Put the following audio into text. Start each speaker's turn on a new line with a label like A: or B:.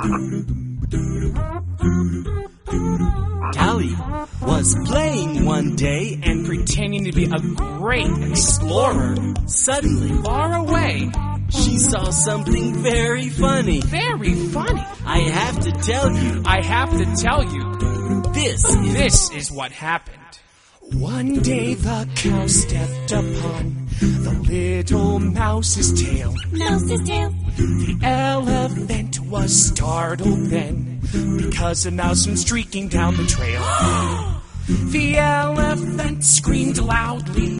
A: Callie was playing one day and
B: pretending to be a great explorer.
A: suddenly
B: Far away.
A: she saw something very funny.
B: Very funny.
A: I have to tell you,
B: I have to tell you, this is what happened. One day the cow stepped upon the little mouse's tail.
C: Mouse's tail.
B: The elephant was startled then, because a mouse went streaking down the trail. The elephant screamed loudly.